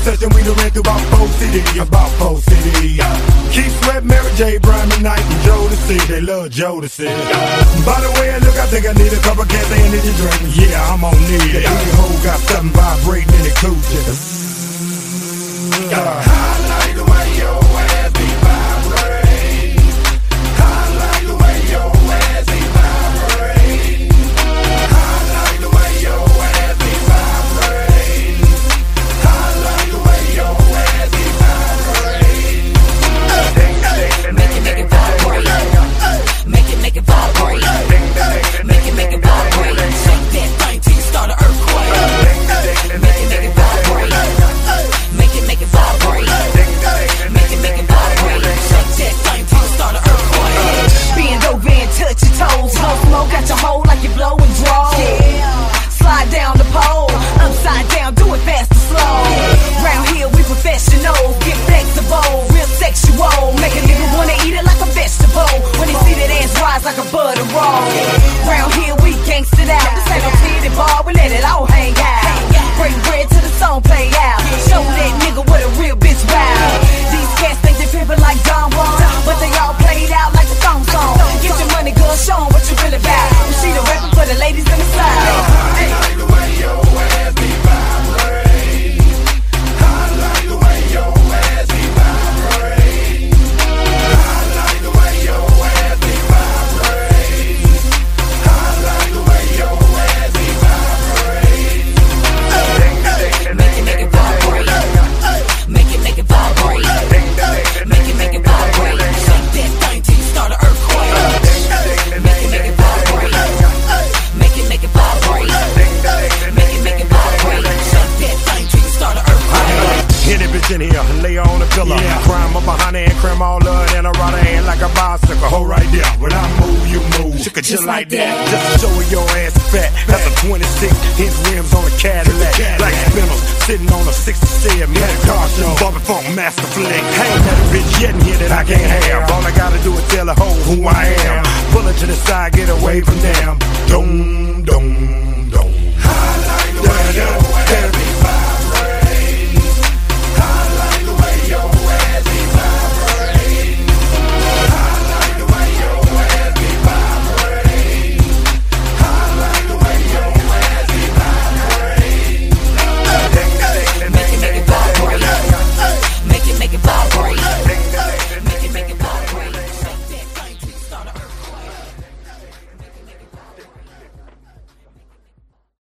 session, we done ran through about 4 cities, about 4 cities. Keith Sweat, Mary J, Brian McKnight, and Jodeci, they love Jodeci. By the way, look, I think I need a couple cans of energy drink. Yeah, I'm on need. The hoe got something vibrating in the coochie. I like the way your ass be vibrating. I like the way your ass be vibrating. I like the way your ass be vibrating. I like the way your ass be vibrating. Make it vibrate. Make it vibrate. Make it vibrate. Shake that thing till you start an earthquake. Make it vibrate. Make it vibrate. Make it vibrate. Shake that thing till you start an earthquake. Bend over and touch your toes. Blow smoke out your hole like you're blowing draws. Slide down the pole, upside down, do it fast or slow. Round here we professionals, get flexible, real sexual. Make a nigga wanna eat it like a vegetable when they see that ass rise like a butter roll. Round here we gangsta out. This ain't no titty bar, we let it all hang out. Break bread till the song play out. Show that nigga what a real bitch wow. These cats think they pimpin' like Don Juan, but they all played out like a thong song. Get your money, girl, show 'em what you really about. You see the rapping for the ladies in the side. I like the way your ass be vibrating. I like the way your ass be vibrating. I like the way your ass be vibrating. I like the way your ass be vibrating. Make it vibrate. Make it vibrate. Make it vibrate. Shake that thing till you start an earthquake. Make it vibrate. Make it vibrate. Make it vibrate. Shake that thing till you start an earthquake. Hit it bitch in here, lay her on the pillow. Crime up behind her and cram all her in her right hand like a bicycle. Hold right there. When I move, you move. She could just like that. Just to show your ass fat. That's a 26-inch rims on a Cadillac. Black spinners sitting on a 67. Me a car show. Bobby Funk, Master Flick. Ain't that a bitch yet in here that I can't have. All I gotta do is tell her hoe who I am. Pull her to the side, get away from them. Doom, doom.